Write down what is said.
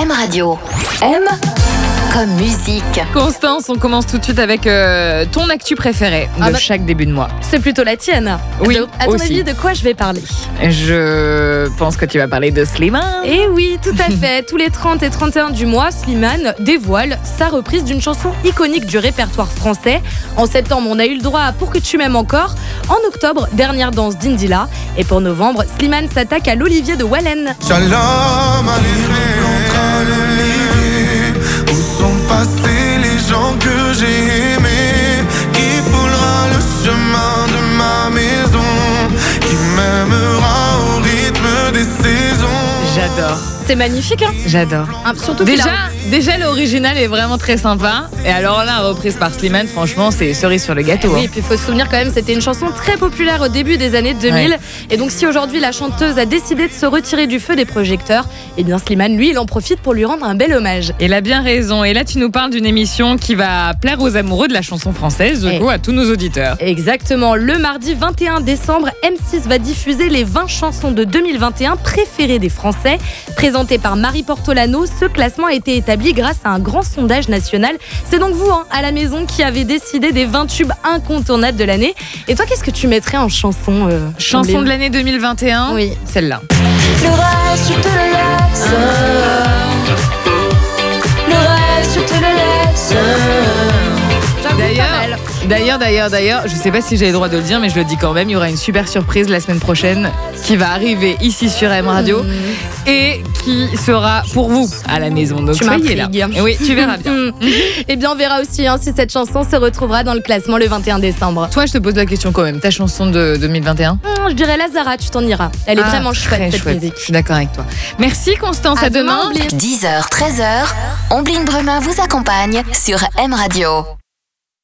M Radio. M comme musique. Constance, on commence tout de suite avec ton actu préféré de chaque début de mois. C'est plutôt la tienne. Oui, à ton aussi. avis, de quoi je vais parler? Je pense que tu vas parler de Slimane. Eh oui, tout à fait. Tous les 30 et 31 du mois, Slimane dévoile sa reprise d'une chanson iconique du répertoire français. En septembre, on a eu le droit à Pour que tu m'aimes encore. En octobre, Dernière danse d'Indila. Et pour novembre, Slimane s'attaque à l'Olivier de Wallen. Shalom où sont passés les gens que j'ai aimés? Qui foulera le chemin de ma maison? Qui m'aimera au rythme des saisons? J'adore. C'est magnifique, hein? J'adore. Surtout Déjà l'original est vraiment très sympa. Et alors là, reprise par Slimane, franchement, c'est cerise sur le gâteau. Oui, et puis il faut se souvenir quand même, c'était une chanson très populaire au début des années 2000. Ouais. Et donc si aujourd'hui la chanteuse a décidé de se retirer du feu des projecteurs, eh bien Slimane, lui, il en profite pour lui rendre un bel hommage. Elle a bien raison. Et là, tu nous parles d'une émission qui va plaire aux amoureux de la chanson française, du coup, à tous nos auditeurs. Exactement. Le mardi 21 décembre, M6 va diffuser les 20 chansons de 2021 préférées des Français. Présenté par Marie Portolano, ce classement a été établi grâce à un grand sondage national. C'est donc vous, à la maison, qui avez décidé des 20 tubes incontournables de l'année. Et toi, qu'est-ce que tu mettrais en chanson Chanson de l'année 2021 ? Oui. Celle-là. Le reste, je te le laisse. Le reste, je te le laisse. D'ailleurs, je sais pas si j'ai le droit de le dire, mais je le dis quand même, il y aura une super surprise la semaine prochaine qui va arriver ici sur M Radio et qui sera pour vous à la maison. Donc tu soyez là. m'intrigues. Et oui, tu verras bien. Eh bien, on verra aussi si cette chanson se retrouvera dans le classement le 21 décembre. Toi, je te pose la question quand même. Ta chanson de 2021 ? Je dirais Lazara, tu t'en iras. Elle est vraiment chouette, cette musique. Je suis d'accord avec toi. Merci Constance, à demain. 10h, 13h, Ombline Bremin vous accompagne sur M Radio.